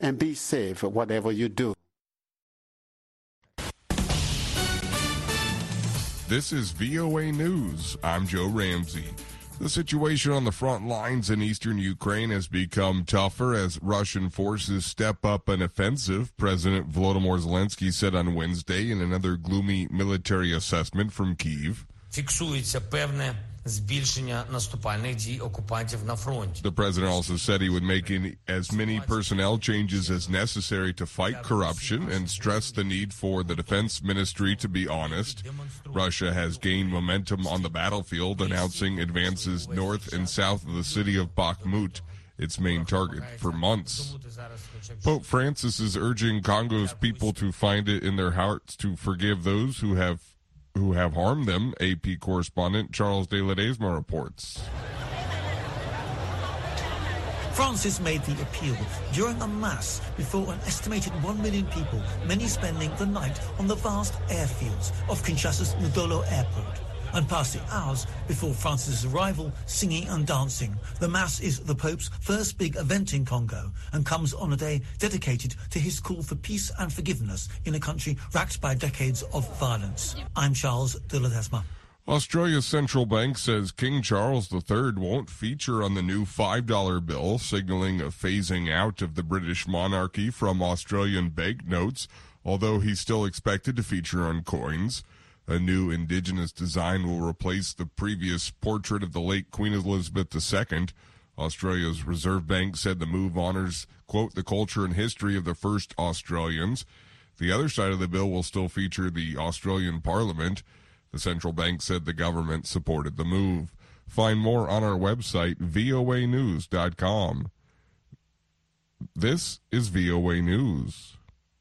and be safe whatever you do. This is VOA News. I'm Joe Ramsey. The situation on the front lines in eastern Ukraine has become tougher as Russian forces step up an offensive, President Volodymyr Zelensky said on Wednesday in another gloomy military assessment from Kyiv. Фіксується певне збільшення наступальних дій окупантів на фронті. The president also said he would make as many personnel changes as necessary to fight corruption and stressed the need for the defense ministry to be honest. Russia has gained momentum on the battlefield, announcing advances north and south of the city of Bakhmut, its main target, for months. Pope Francis is urging Congo's people to find it in their hearts to forgive those who have harmed them, AP correspondent Charles de Ledesma reports. Francis made the appeal during a mass before an estimated 1 million people, many spending the night on the vast airfields of Kinshasa's Ndolo Airport. And past the hours before Francis' arrival, singing and dancing. The Mass is the Pope's first big event in Congo and comes on a day dedicated to his call for peace and forgiveness in a country racked by decades of violence. I'm Charles de Ledesma. Australia's central bank says King Charles III won't feature on the new $5 bill, signaling a phasing out of the British monarchy from Australian banknotes, although he's still expected to feature on coins. A new indigenous design will replace the previous portrait of the late Queen Elizabeth II. Australia's Reserve Bank said the move honors, quote, the culture and history of the first Australians. The other side of the bill will still feature the Australian Parliament. The central bank said the government supported the move. Find more on our website, voanews.com. This is VOA News.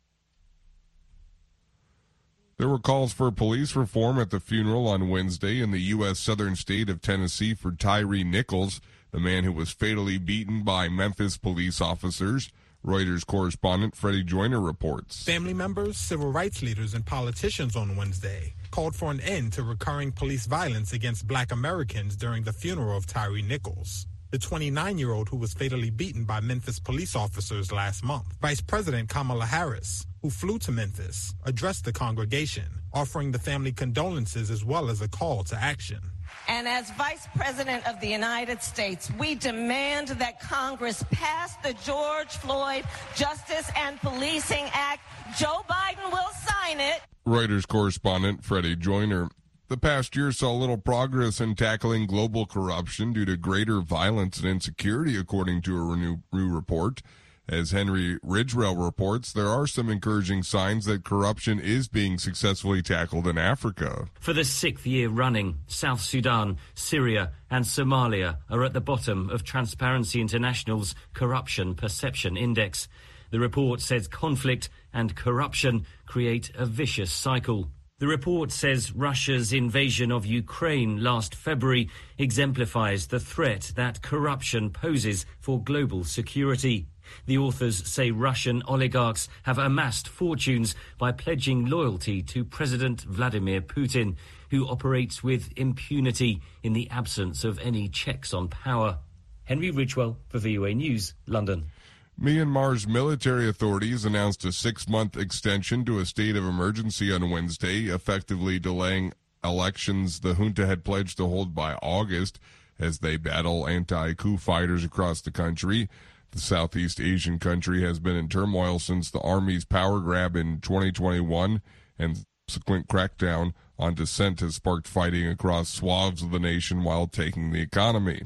There were calls for police reform at the funeral on Wednesday in the U.S. southern state of Tennessee for Tyree Nichols, the man who was fatally beaten by Memphis police officers. Reuters correspondent Freddie Joyner reports. Family members, civil rights leaders, and politicians on Wednesday called for an end to recurring police violence against black Americans during the funeral of Tyree Nichols, the 29-year-old who was fatally beaten by Memphis police officers last month. Vice President Kamala Harris, who flew to Memphis, addressed the congregation, offering the family condolences as well as a call to action. And as Vice President of the United States, we demand that Congress pass the George Floyd Justice and Policing Act. Joe Biden will sign it. Reuters correspondent Freddie Joyner. The past year saw little progress in tackling global corruption due to greater violence and insecurity, according to a new report. As Henry Ridgewell reports, there are some encouraging signs that corruption is being successfully tackled in Africa. For the 6th year running, South Sudan, Syria and Somalia are at the bottom of Transparency International's Corruption Perception Index. The report says conflict and corruption create a vicious cycle. The report says Russia's invasion of Ukraine last February exemplifies the threat that corruption poses for global security. The authors say Russian oligarchs have amassed fortunes by pledging loyalty to President Vladimir Putin, who operates with impunity in the absence of any checks on power. Henry Ridgewell for VOA News, London. Myanmar's military authorities announced a 6-month extension to a state of emergency on Wednesday, effectively delaying elections the junta had pledged to hold by August as they battle anti-coup fighters across the country. The Southeast Asian country has been in turmoil since the army's power grab in 2021, and subsequent crackdown on dissent has sparked fighting across swaths of the nation while taking the economy.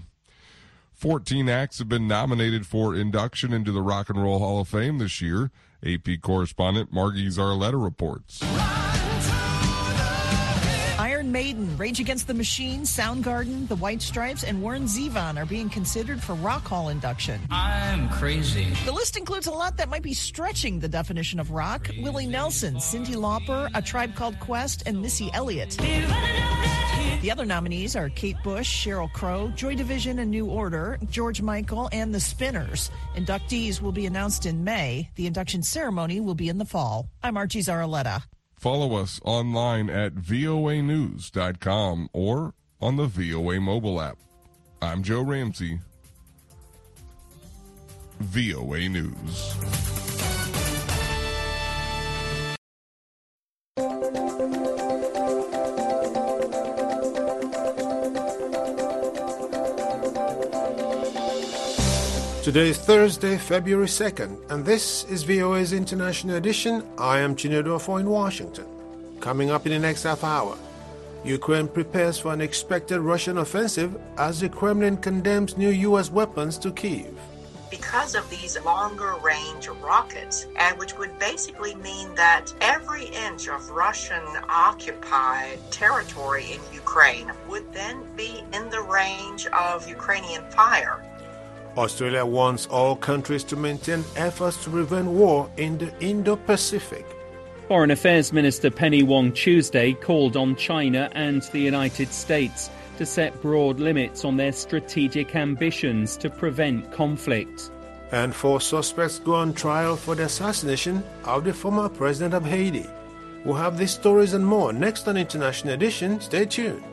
14 acts have been nominated for induction into the Rock and Roll Hall of Fame this year. AP correspondent Margie Zarletta reports. Iron Maiden, Rage Against the Machine, Soundgarden, The White Stripes, and Warren Zevon are being considered for Rock Hall induction. I'm crazy. The list includes a lot that might be stretching the definition of rock. Willie Nelson, Cyndi Lauper, A Tribe Called Quest, and Missy Elliott. The other nominees are Kate Bush, Sheryl Crow, Joy Division and New Order, George Michael, and The Spinners. Inductees will be announced in May. The induction ceremony will be in the fall. I'm Archie Zaraletta. Follow us online at voanews.com or on the VOA mobile app. I'm Joe Ramsey, VOA News. Today is Thursday, February 2nd, and this is VOA's International Edition. I am Chinedu Ofo in Washington. Coming up in the next half hour, Ukraine prepares for an expected Russian offensive as the Kremlin condemns new U.S. weapons to Kyiv. Because of these longer range rockets, and which would basically mean that every inch of Russian occupied territory in Ukraine would then be in the range of Ukrainian fire. Australia wants all countries to maintain efforts to prevent war in the Indo-Pacific. Foreign Affairs Minister Penny Wong Tuesday called on China and the United States to set broad limits on their strategic ambitions to prevent conflict. And 4 suspects go on trial for the assassination of the former president of Haiti. We'll have these stories and more next on International Edition. Stay tuned.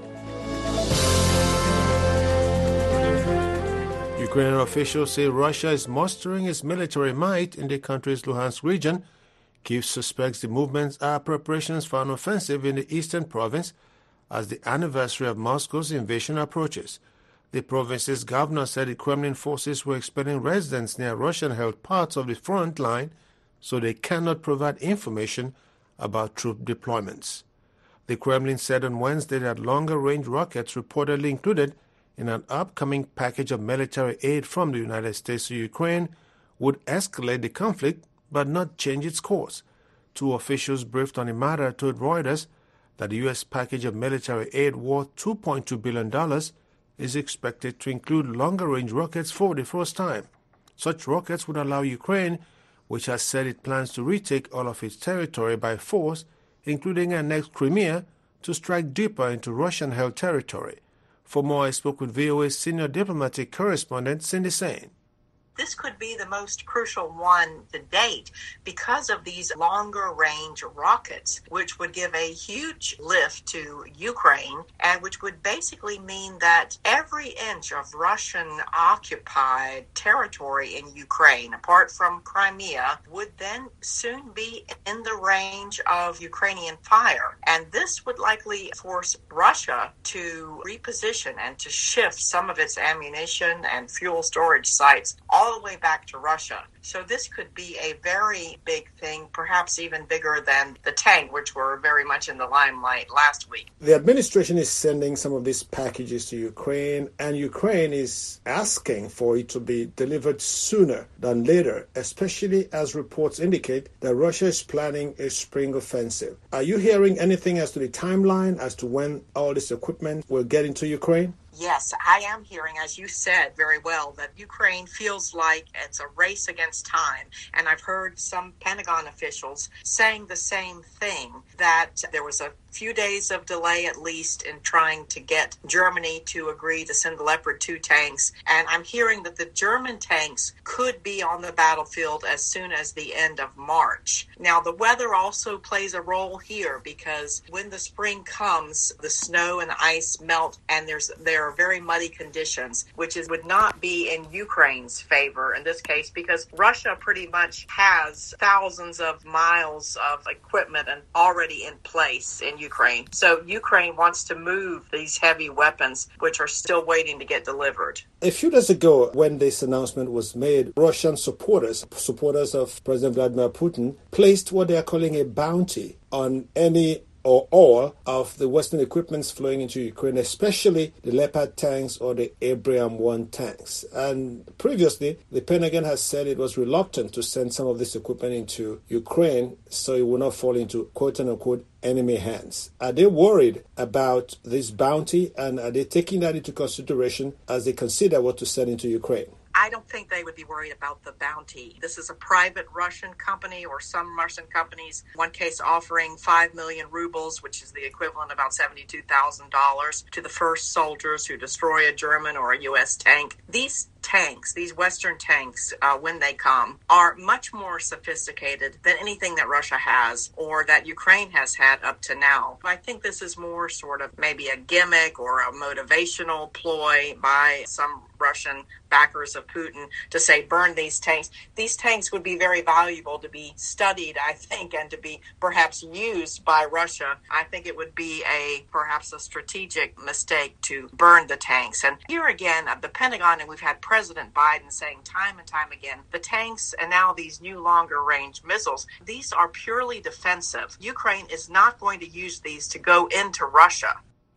Ukrainian officials say Russia is mustering its military might in the country's Luhansk region. Kyiv suspects the movements are preparations for an offensive in the eastern province as the anniversary of Moscow's invasion approaches. The province's governor said the Kremlin forces were expelling residents near Russian-held parts of the front line, so they cannot provide information about troop deployments. The Kremlin said on Wednesday that longer-range rockets reportedly included in an upcoming package of military aid from the United States to Ukraine would escalate the conflict but not change its course. 2 officials briefed on the matter told Reuters that the U.S. package of military aid worth $2.2 billion is expected to include longer-range rockets for the first time. Such rockets would allow Ukraine, which has said it plans to retake all of its territory by force, including annexed Crimea, to strike deeper into Russian-held territory. For more, I spoke with VOA's senior diplomatic correspondent, Cindy Sain. This could be the most crucial one to date because of these longer range rockets, which would give a huge lift to Ukraine and which would basically mean that every inch of Russian occupied territory in Ukraine, apart from Crimea, would then soon be in the range of Ukrainian fire. And this would likely force Russia to reposition and to shift some of its ammunition and fuel storage sites all the way back to Russia. So this could be a very big thing, perhaps even bigger than the tank, which were very much in the limelight last week. The administration is sending some of these packages to Ukraine, and Ukraine is asking for it to be delivered sooner than later, especially as reports indicate that Russia is planning a spring offensive. Are you hearing anything as to the timeline, as to when all this equipment will get into Ukraine? Yes, I am hearing, as you said very well, that Ukraine feels like it's a race against time. And I've heard some Pentagon officials saying the same thing, that there was a few days of delay at least in trying to get Germany to agree to send the Leopard 2 tanks. And I'm hearing that the German tanks could be on the battlefield as soon as the end of March. Now, the weather also plays a role here because when the spring comes, the snow and ice melt and there are very muddy conditions, which would not be in Ukraine's favor in this case because Russia pretty much has thousands of miles of equipment and already in place in Ukraine. So Ukraine wants to move these heavy weapons, which are still waiting to get delivered. A few days ago, when this announcement was made, Russian supporters of President Vladimir Putin, placed what they are calling a bounty on any or all of the Western equipments flowing into Ukraine, especially the Leopard tanks or the Abrams 1 tanks. And previously, the Pentagon has said it was reluctant to send some of this equipment into Ukraine so it would not fall into quote-unquote enemy hands. Are they worried about this bounty, and are they taking that into consideration as they consider what to send into Ukraine? I don't think they would be worried about the bounty. This is a private Russian company, or some Russian companies, one case offering 5 million rubles, which is the equivalent of about $72,000 to the first soldiers who destroy a German or a U.S. tank. These tanks, these Western tanks, when they come, are much more sophisticated than anything that Russia has or that Ukraine has had up to now. I think this is more sort of maybe a gimmick or a motivational ploy by some Russian backers of Putin to say, burn these tanks. These tanks would be very valuable to be studied, I think, and to be perhaps used by Russia. I think it would be perhaps a strategic mistake to burn the tanks. And here again, the Pentagon, and we've had President Biden saying time and time again, the tanks and now these new longer range missiles, these are purely defensive. Ukraine is not going to use these to go into Russia.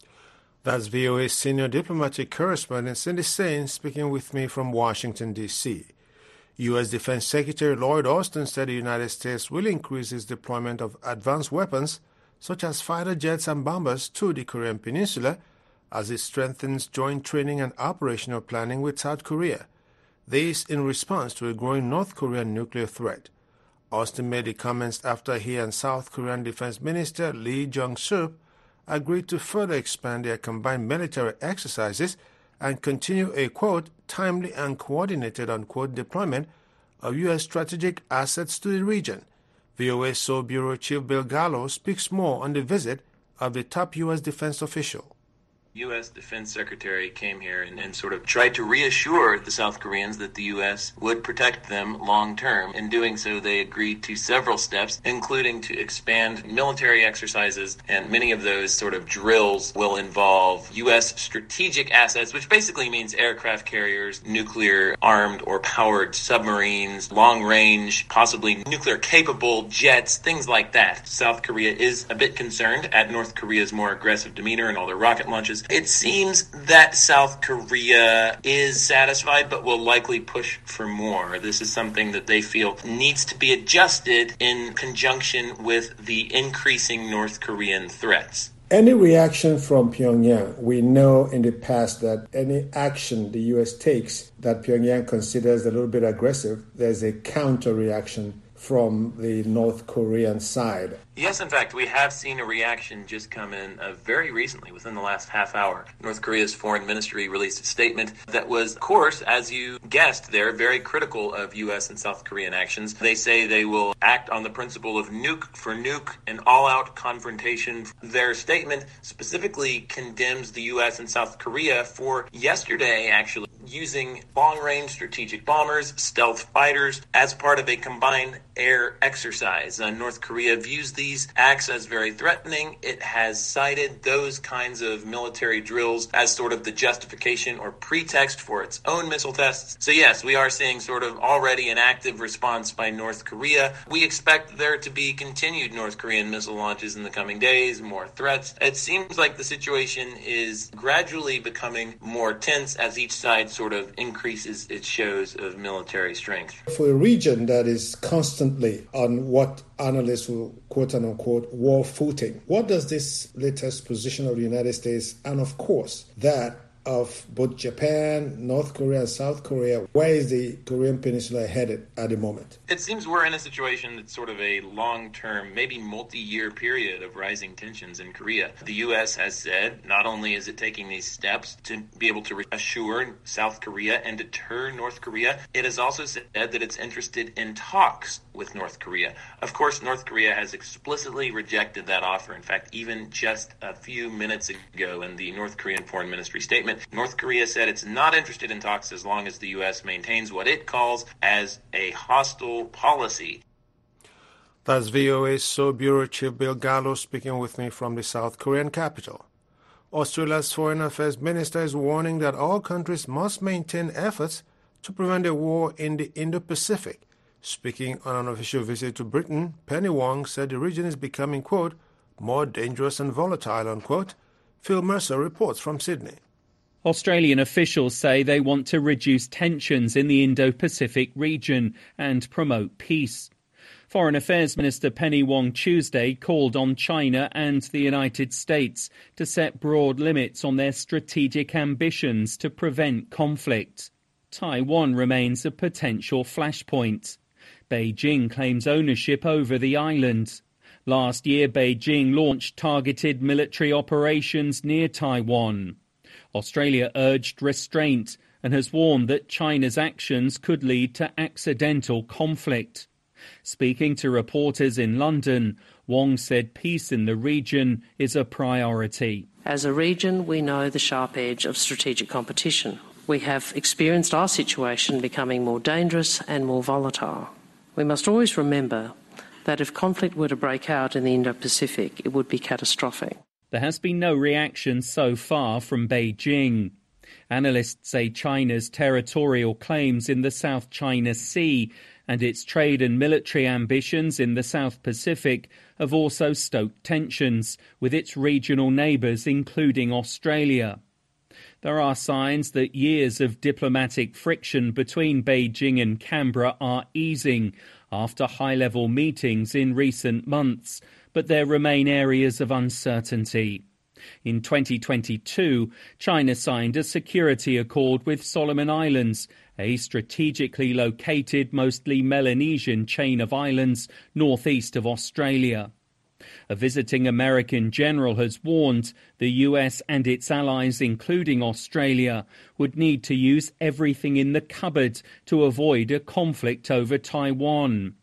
That's VOA senior diplomatic correspondent Cindy Sain speaking with me from Washington, D.C. U.S. Defense Secretary Lloyd Austin said the United States will increase its deployment of advanced weapons, such as fighter jets and bombers, to the Korean Peninsula as it strengthens joint training and operational planning with South Korea. This in response to a growing North Korean nuclear threat. Austin made the comments after he and South Korean Defense Minister Lee Jong-sup agreed to further expand their combined military exercises and continue a, quote, timely and coordinated, unquote, deployment of U.S. strategic assets to the region. VOA Seoul Bureau Chief Bill Gallo speaks more on the visit of the top U.S. defense official. U.S. Defense Secretary came here and sort of tried to reassure the South Koreans that the U.S. would protect them long term. In doing so, they agreed to several steps, including to expand military exercises, and many of those sort of drills will involve U.S. strategic assets, which basically means aircraft carriers, nuclear armed or powered submarines, long range, possibly nuclear capable jets, things like that. South Korea is a bit concerned at North Korea's more aggressive demeanor and all their rocket launches. It seems that South Korea is satisfied but will likely push for more. This is something that they feel needs to be adjusted in conjunction with the increasing North Korean threats. Any reaction from Pyongyang? We know in the past that any action the U.S. takes that Pyongyang considers a little bit aggressive, there's a counter reaction from the North Korean side. Yes, in fact, we have seen a reaction just come in very recently, within the last half hour. North Korea's foreign ministry released a statement that was, of course, as you guessed, they're very critical of U.S. and South Korean actions. They say they will act on the principle of nuke for nuke, an all-out confrontation. Their statement specifically condemns the U.S. and South Korea for yesterday, actually, using long-range strategic bombers, stealth fighters, as part of a combined air exercise. North Korea views these acts as very threatening. It has cited those kinds of military drills as sort of the justification or pretext for its own missile tests. So yes, we are seeing sort of already an active response by North Korea. We expect there to be continued North Korean missile launches in the coming days, more threats. It seems like the situation is gradually becoming more tense as each side sort of increases its shows of military strength. For a region that is constantly on what analysts will quote-unquote war footing, what does this latest position of the United States and, of course, that of both Japan, North Korea, and South Korea, where is the Korean Peninsula headed at the moment? It seems we're in a situation that's sort of a long-term, maybe multi-year period of rising tensions in Korea. The U.S. has said not only is it taking these steps to be able to reassure South Korea and deter North Korea, it has also said that it's interested in talks with North Korea. Of course, North Korea has explicitly rejected that offer. In fact, even just a few minutes ago in the North Korean Foreign Ministry statement, North Korea said it's not interested in talks as long as the U.S. maintains what it calls as a hostile policy. That's VOA Seoul Bureau Chief Bill Gallo speaking with me from the South Korean capital. Australia's Foreign Affairs Minister is warning that all countries must maintain efforts to prevent a war in the Indo-Pacific. Speaking on an official visit to Britain, Penny Wong said the region is becoming, quote, more dangerous and volatile, unquote. Phil Mercer reports from Sydney. Australian officials say they want to reduce tensions in the Indo-Pacific region and promote peace. Foreign Affairs Minister Penny Wong Tuesday called on China and the United States to set broad limits on their strategic ambitions to prevent conflict. Taiwan remains a potential flashpoint. Beijing claims ownership over the island. Last year, Beijing launched targeted military operations near Taiwan. Australia urged restraint and has warned that China's actions could lead to accidental conflict. Speaking to reporters in London, Wong said peace in the region is a priority. As a region, we know the sharp edge of strategic competition. We have experienced our situation becoming more dangerous and more volatile. We must always remember that if conflict were to break out in the Indo-Pacific, it would be catastrophic. There has been no reaction so far from Beijing. Analysts say China's territorial claims in the South China Sea and its trade and military ambitions in the South Pacific have also stoked tensions with its regional neighbours, including Australia. There are signs that years of diplomatic friction between Beijing and Canberra are easing after high-level meetings in recent months, but there remain areas of uncertainty. In 2022, China signed a security accord with Solomon Islands, a strategically located, mostly Melanesian chain of islands northeast of Australia. A visiting American general has warned the US and its allies, including Australia, would need to use everything in the cupboard to avoid a conflict over Taiwan.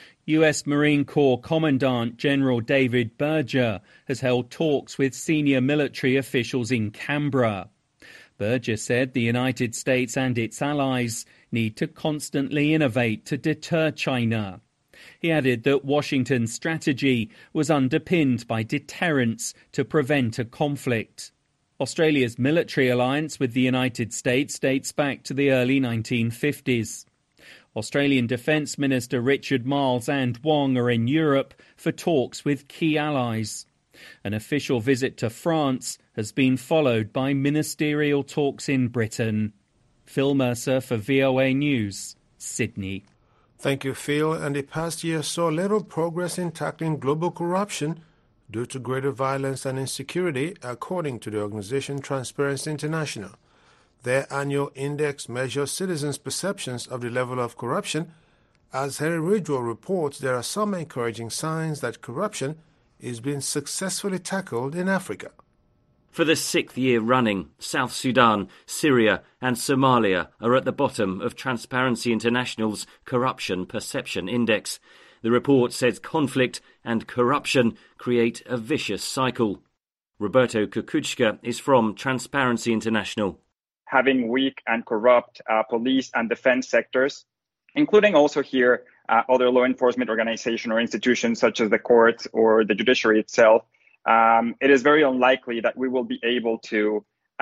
US Marine Corps Commandant General David Berger has held talks with senior military officials in Canberra. Berger said the United States and its allies need to constantly innovate to deter China. He added that Washington's strategy was underpinned by deterrence to prevent a conflict. Australia's military alliance with the United States dates back to the early 1950s. Australian Defence Minister Richard Marles and Wong are in Europe for talks with key allies. An official visit to France has been followed by ministerial talks in Britain. Phil Mercer for VOA News, Sydney. Thank you, Phil. And the past year saw little progress in tackling global corruption due to greater violence and insecurity, according to the organization Transparency International. Their annual index measures citizens' perceptions of the level of corruption. As Henry Ridgewell reports, there are some encouraging signs that corruption is being successfully tackled in Africa. For the 6th year running, South Sudan, Syria and Somalia are at the bottom of Transparency International's Corruption Perception Index. The report says conflict and corruption create a vicious cycle. Roberto Kukuczka is from Transparency International. Having weak and corrupt police and defense sectors, including also here other law enforcement organizations or institutions such as the courts or the judiciary itself, it is very unlikely that we will be able to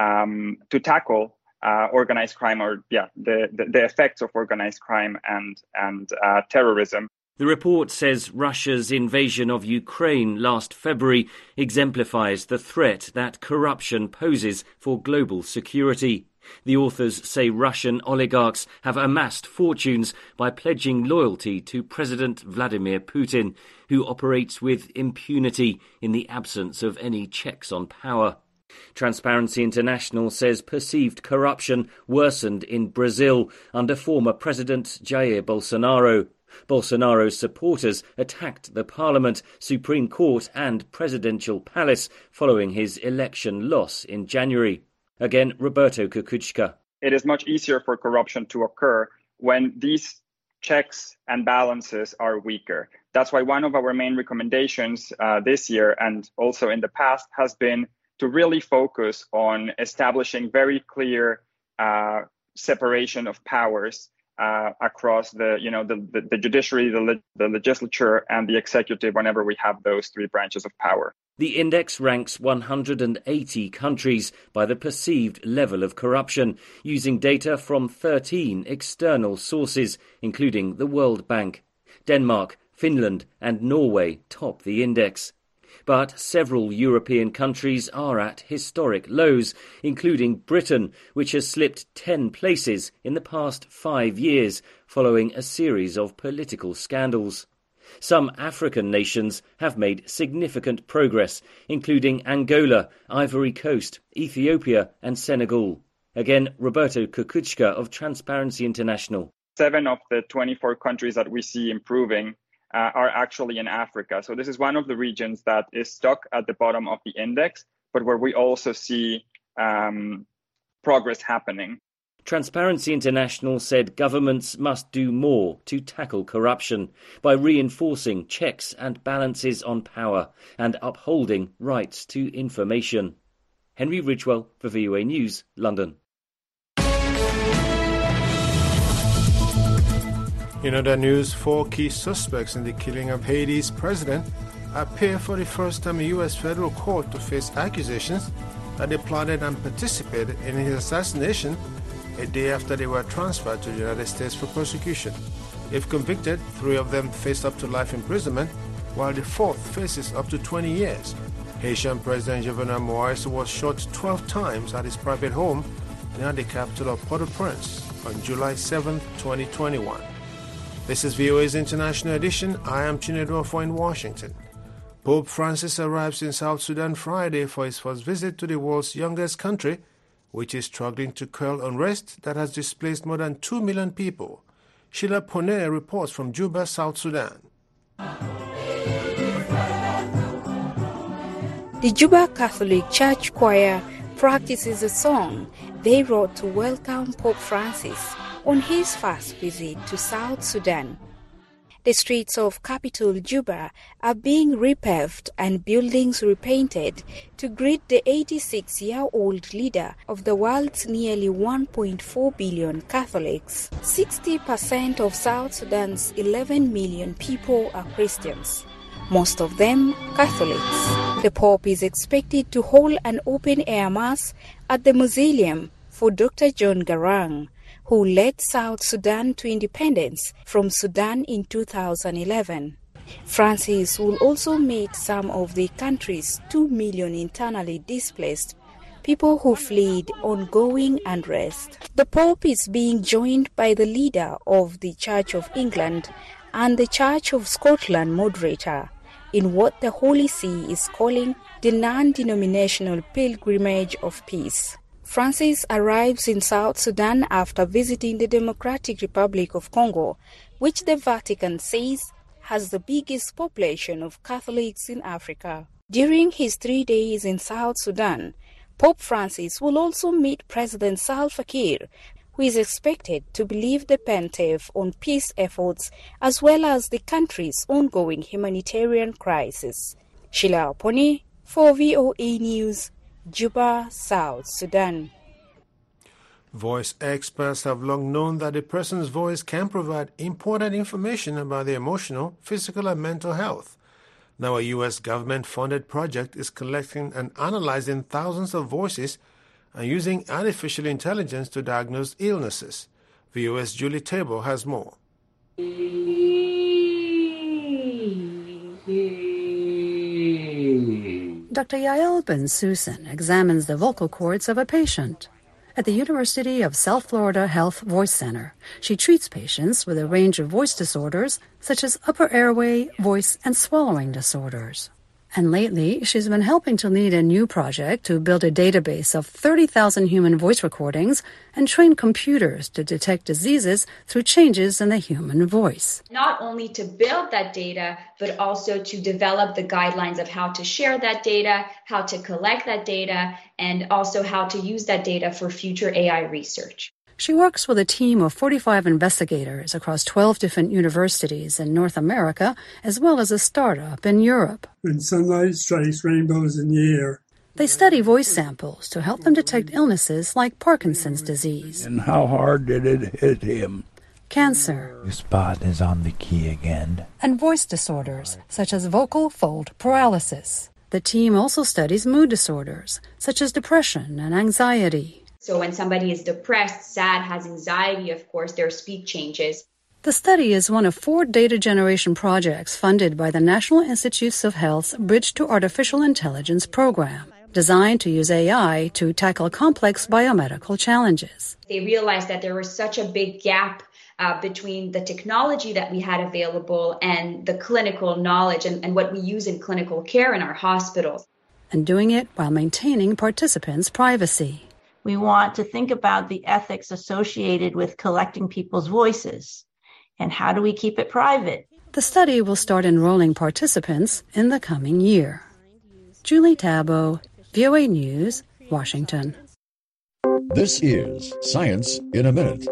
tackle organized crime or the effects of organized crime and terrorism. The report says Russia's invasion of Ukraine last February exemplifies the threat that corruption poses for global security. The authors say Russian oligarchs have amassed fortunes by pledging loyalty to President Vladimir Putin, who operates with impunity in the absence of any checks on power. Transparency International says perceived corruption worsened in Brazil under former President Jair Bolsonaro. Bolsonaro's supporters attacked the Parliament, Supreme Court and Presidential Palace following his election loss in January. Again, Roberto Kukuczka. It is much easier for corruption to occur when these checks and balances are weaker. That's why one of our main recommendations this year and also in the past has been to really focus on establishing very clear separation of powers across the judiciary, the legislature, and the executive whenever we have those three branches of power. The index ranks 180 countries by the perceived level of corruption, using data from 13 external sources, including the World Bank. Denmark, Finland and Norway top the index. But several European countries are at historic lows, including Britain, which has slipped 10 places in the past 5 years following a series of political scandals. Some African nations have made significant progress, including Angola, Ivory Coast, Ethiopia and Senegal. Again, Roberto Kukuczka of Transparency International. 7 of the 24 countries that we see improving are actually in Africa. So this is one of the regions that is stuck at the bottom of the index, but where we also see progress happening. Transparency International said governments must do more to tackle corruption by reinforcing checks and balances on power and upholding rights to information. Henry Ridgewell for VOA News, London. In other news, 4 key suspects in the killing of Haiti's president appear for the first time in U.S. federal court to face accusations that they plotted and participated in his assassination a day after they were transferred to the United States for prosecution. If convicted, 3 of them face up to life imprisonment, while the 4th faces up to 20 years. Haitian President Jovenel Moïse was shot 12 times at his private home near the capital of Port-au-Prince on July 7, 2021. This is VOA's International Edition. I am Chinedu Ofo in Washington. Pope Francis arrives in South Sudan Friday for his first visit to the world's youngest country, which is struggling to quell unrest that has displaced more than 2 million people. Sheila Ponet reports from Juba, South Sudan. The Juba Catholic Church Choir practices a song they wrote to welcome Pope Francis on his first visit to South Sudan. The streets of capital Juba are being repaved and buildings repainted to greet the 86-year-old leader of the world's nearly 1.4 billion Catholics. 60% of South Sudan's 11 million people are Christians, most of them Catholics. The Pope is expected to hold an open-air mass at the mausoleum for Dr. John Garang, who led South Sudan to independence from Sudan in 2011. Francis will also meet some of the country's 2 million internally displaced people who fled ongoing unrest. The Pope is being joined by the leader of the Church of England and the Church of Scotland moderator in what the Holy See is calling the non-denominational pilgrimage of peace. Francis arrives in South Sudan after visiting the Democratic Republic of Congo, which the Vatican says has the biggest population of Catholics in Africa. During his 3 days in South Sudan, Pope Francis will also meet President Salva Kiir, who is expected to lead the pontiff on peace efforts as well as the country's ongoing humanitarian crisis. Sheila Poni for VOA News, Juba, South Sudan. Voice experts have long known that a person's voice can provide important information about their emotional, physical, and mental health. Now a U.S. government-funded project is collecting and analyzing thousands of voices and using artificial intelligence to diagnose illnesses. VOA's Julie Table has more. Dr. Yael Ben-Susan examines the vocal cords of a patient. At the University of South Florida Health Voice Center, she treats patients with a range of voice disorders, such as upper airway, voice, and swallowing disorders. And lately, she's been helping to lead a new project to build a database of 30,000 human voice recordings and train computers to detect diseases through changes in the human voice. Not only to build that data, but also to develop the guidelines of how to share that data, how to collect that data, and also how to use that data for future AI research. She works with a team of 45 investigators across 12 different universities in North America, as well as a startup in Europe. When sunlight strikes rainbows in the air. They study voice samples to help them detect illnesses like Parkinson's disease. And how hard did it hit him? Cancer. Your spot is on the key again. And voice disorders, such as vocal fold paralysis. The team also studies mood disorders, such as depression and anxiety. So when somebody is depressed, sad, has anxiety, of course, their speech changes. The study is one of 4 data generation projects funded by the National Institutes of Health's Bridge to Artificial Intelligence program, designed to use AI to tackle complex biomedical challenges. They realized that there was such a big gap between the technology that we had available and the clinical knowledge and what we use in clinical care in our hospitals. And doing it while maintaining participants' privacy. We want to think about the ethics associated with collecting people's voices. And how do we keep it private? The study will start enrolling participants in the coming year. Julie Tabo, VOA News, Washington. This is Science in a Minute.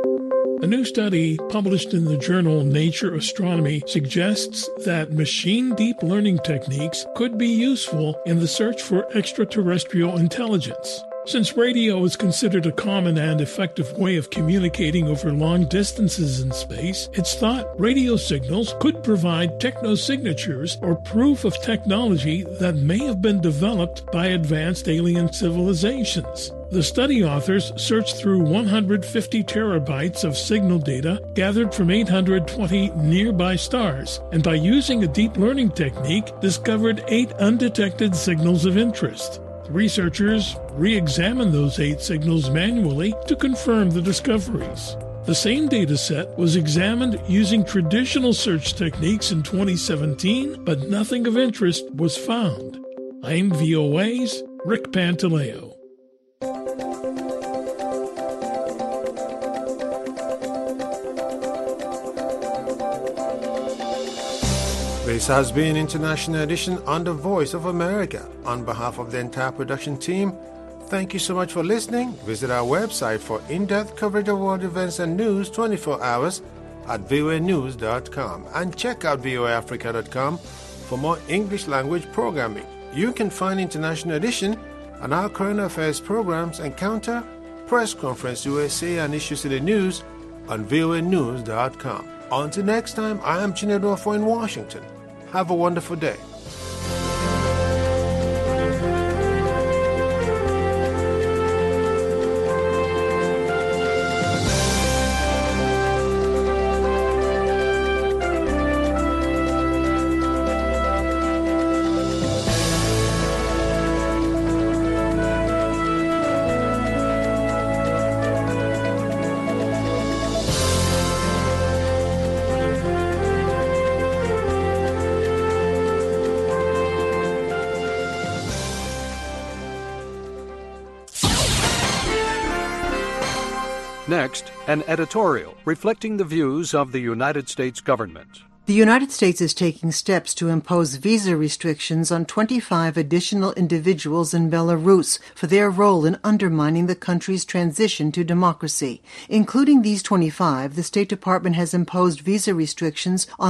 A new study published in the journal Nature Astronomy suggests that machine deep learning techniques could be useful in the search for extraterrestrial intelligence. Since radio is considered a common and effective way of communicating over long distances in space, it's thought radio signals could provide technosignatures or proof of technology that may have been developed by advanced alien civilizations. The study authors searched through 150 terabytes of signal data gathered from 820 nearby stars, and by using a deep learning technique, discovered 8 undetected signals of interest. Researchers re-examined those 8 signals manually to confirm the discoveries. The same data set was examined using traditional search techniques in 2017, but nothing of interest was found. I'm VOA's Rick Pantaleo. This has been International Edition on the Voice of America. On behalf of the entire production team, thank you so much for listening. Visit our website for in-depth coverage of world events and news 24 hours at voanews.com, and check out voaafrica.com for more English language programming. You can find International Edition and our current affairs programs Encounter, Press Conference USA, and Issues in the News on voanews.com. Until next time, I am Chinedu Ofo in Washington. Have a wonderful day. Next, an editorial reflecting the views of the United States government. The United States is taking steps to impose visa restrictions on 25 additional individuals in Belarus for their role in undermining the country's transition to democracy. Including these 25, the State Department has imposed visa restrictions on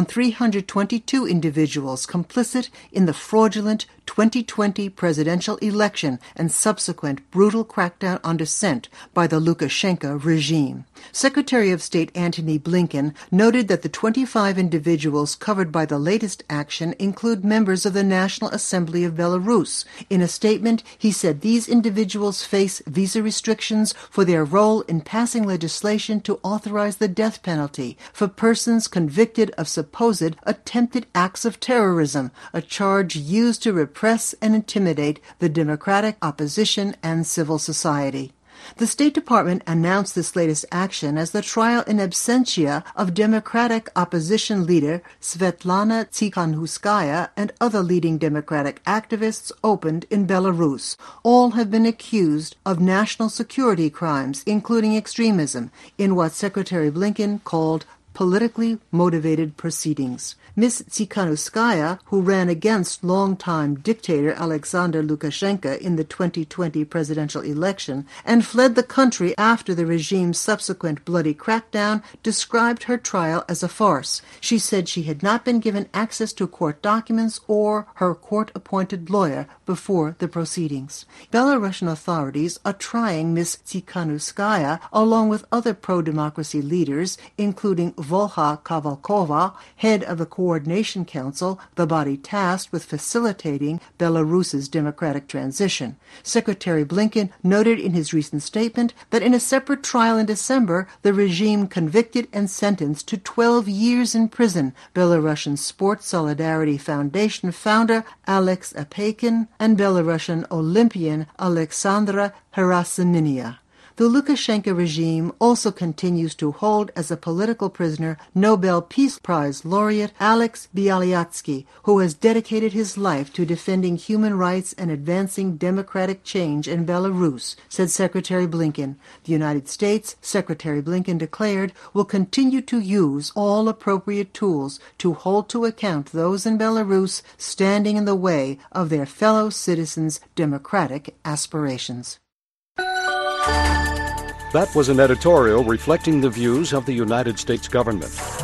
322 individuals complicit in the fraudulent 2020 presidential election and subsequent brutal crackdown on dissent by the Lukashenko regime. Secretary of State Antony Blinken noted that the 25 individuals covered by the latest action include members of the National Assembly of Belarus. In a statement, he said these individuals face visa restrictions for their role in passing legislation to authorize the death penalty for persons convicted of supposed attempted acts of terrorism, a charge used to repress and intimidate the democratic opposition and civil society. The State Department announced this latest action as the trial in absentia of Democratic opposition leader Svetlana Tsikhanouskaya and other leading Democratic activists opened in Belarus. All have been accused of national security crimes, including extremism, in what Secretary Blinken called politically motivated proceedings. Ms. Tsikhanouskaya, who ran against longtime dictator Alexander Lukashenko in the 2020 presidential election and fled the country after the regime's subsequent bloody crackdown, described her trial as a farce. She said she had not been given access to court documents or her court-appointed lawyer before the proceedings. Belarusian authorities are trying Ms. Tsikhanouskaya along with other pro-democracy leaders, including Volha Kavalkova, head of the Coordination Council, the body tasked with facilitating Belarus's democratic transition. Secretary Blinken noted in his recent statement that in a separate trial in December, the regime convicted and sentenced to 12 years in prison Belarusian Sports Solidarity Foundation founder Alex Apakin and Belarusian Olympian Alexandra Herasiminia. The Lukashenko regime also continues to hold as a political prisoner Nobel Peace Prize laureate Alex Bialyatsky, who has dedicated his life to defending human rights and advancing democratic change in Belarus, said Secretary Blinken. The United States, Secretary Blinken declared, will continue to use all appropriate tools to hold to account those in Belarus standing in the way of their fellow citizens' democratic aspirations. That was an editorial reflecting the views of the United States government.